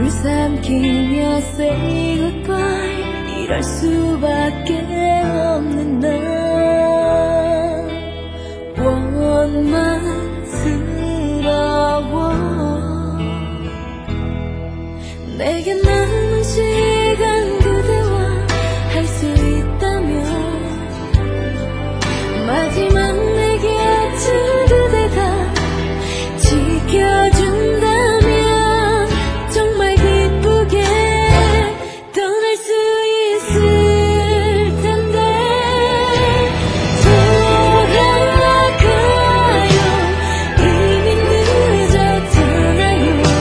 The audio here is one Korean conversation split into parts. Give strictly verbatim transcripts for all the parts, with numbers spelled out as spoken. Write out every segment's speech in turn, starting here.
눈물 삼키며 say goodbye 이럴 수밖에 없는 나 원망스러워 내게 남은 시간 그대와 할 수 있다면 마지막 내 곁을 그대가 지켜준다면 정말 기쁘게 떠날 수 있을 텐데 돌아가요 이미 늦었잖아요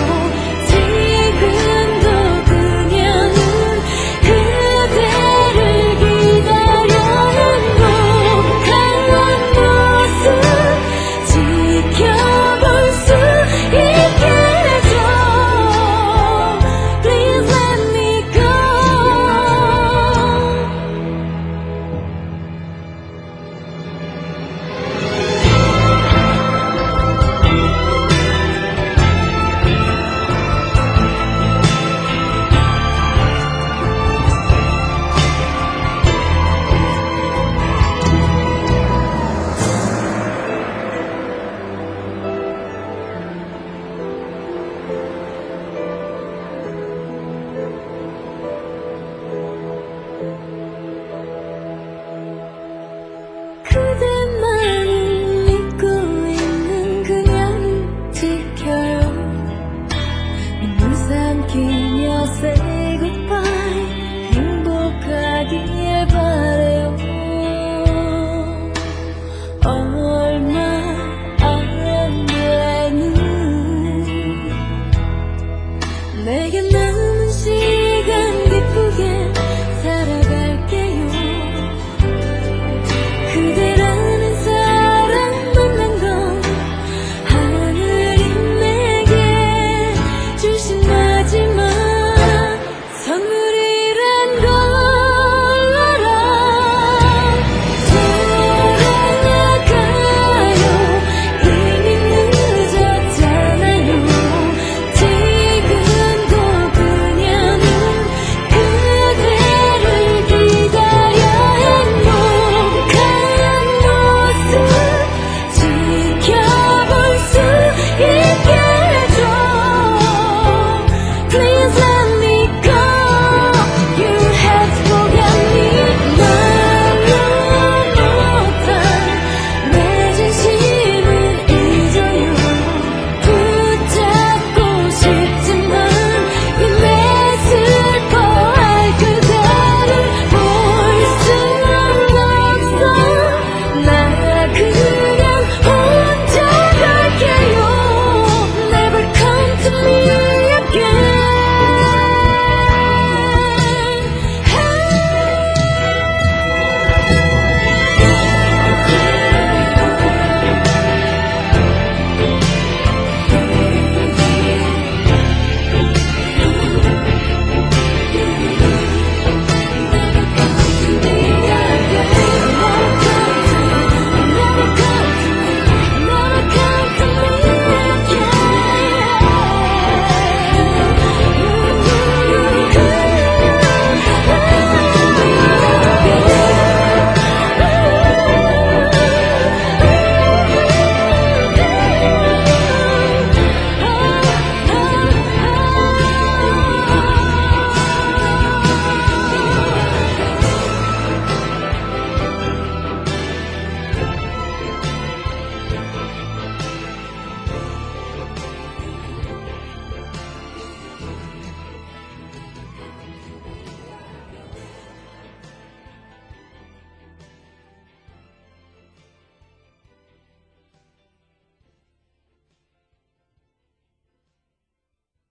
지금도 그녀는 그대를 기다려요 강한 모습 지켜볼 수 있게 해줘 Please let me go 그대만을 믿고 있는 그녀를 지켜요 눈물 삼키며 say goodbye 행복하길 바래요 얼마 안 되는 내게 난